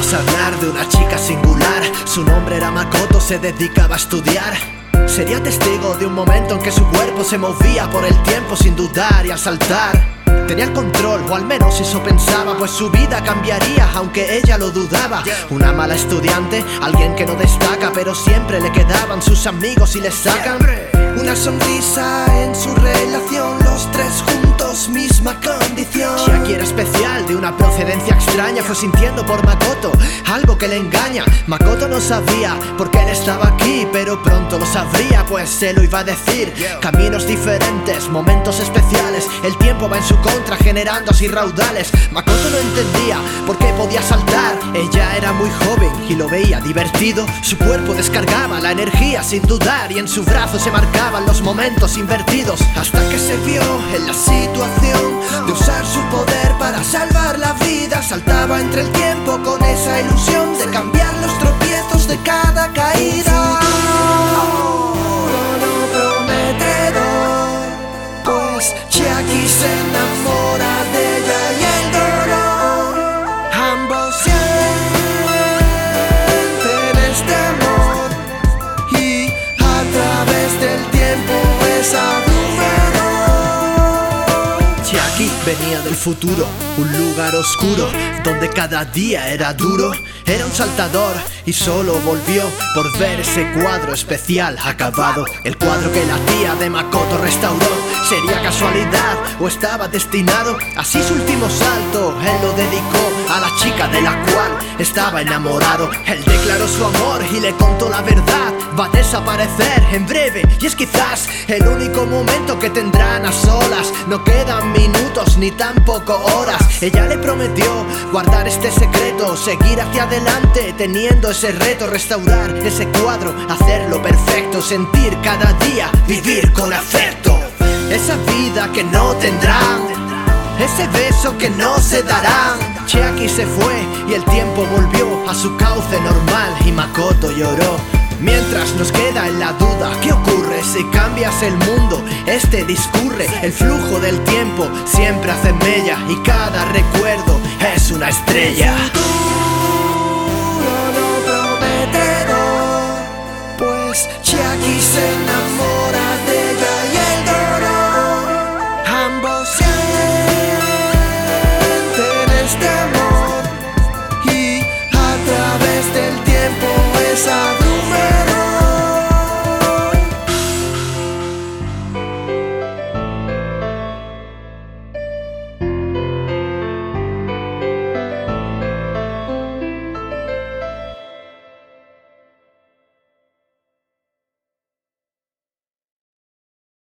Oímos hablar de una chica singular. Su nombre era Makoto, se dedicaba a estudiar. Sería testigo de un momento en que su cuerpo se movía por el tiempo sin dudar y al saltar tenía el control, o al menos eso pensaba, pues su vida cambiaría aunque ella lo dudaba. Una mala estudiante, alguien que no destaca, pero siempre le quedaban sus amigos y le sacan una sonrisa en su relación, los tres juntos, misma condición. Chiaki era especial, de una procedencia extraña, fue sintiendo por Makoto algo que le engaña. Makoto no sabía por qué él estaba aquí, pero pronto lo sabría, pues se lo iba a decir. Caminos diferentes, momentos especiales, el tiempo va en su contra, generando así raudales. Makoto no entendía por qué podía saltar. Ella era muy joven y lo veía divertido. Su cuerpo descargaba la energía sin dudar, y en su brazo se marcaban los momentos invertidos, hasta que se vio en la situación de usar su poder para salvar la vida. Saltaba entre el tiempo con esa ilusión de cambiar los tropiezos de cada caída. Pues Chiaki se enamora de ella y el dolor. Ambos sienten este amor, y a través del tiempo esa Chiaki venía del futuro, un lugar oscuro donde cada día era duro. Era un saltador y solo volvió por ver ese cuadro especial acabado. El cuadro que la tía de Makoto restauró. ¿Sería casualidad o estaba destinado? Así su último salto él lo dedicó a la chica de la cual estaba enamorado. Él declaró su amor y le contó la verdad. Va a desaparecer en breve y es quizás el único momento que tendrán a solas. No quedan minutos ni tampoco horas. Ella le prometió guardar este secreto, seguir hacia adelante teniendo ese reto, restaurar ese cuadro, hacerlo perfecto, sentir cada día, vivir con afecto. Esa vida que no tendrán, ese beso que no se darán. Chiaki se fue y el tiempo volvió a su cauce normal, y Makoto lloró. Mientras nos queda en la duda, ¿qué ocurre si cambias el mundo? Este discurre, el flujo del tiempo siempre hace mella, y cada recuerdo es una estrella. Pues Chiaki se enamora de ella y el dolor. Ambos sienten este amor, y a través del tiempo esa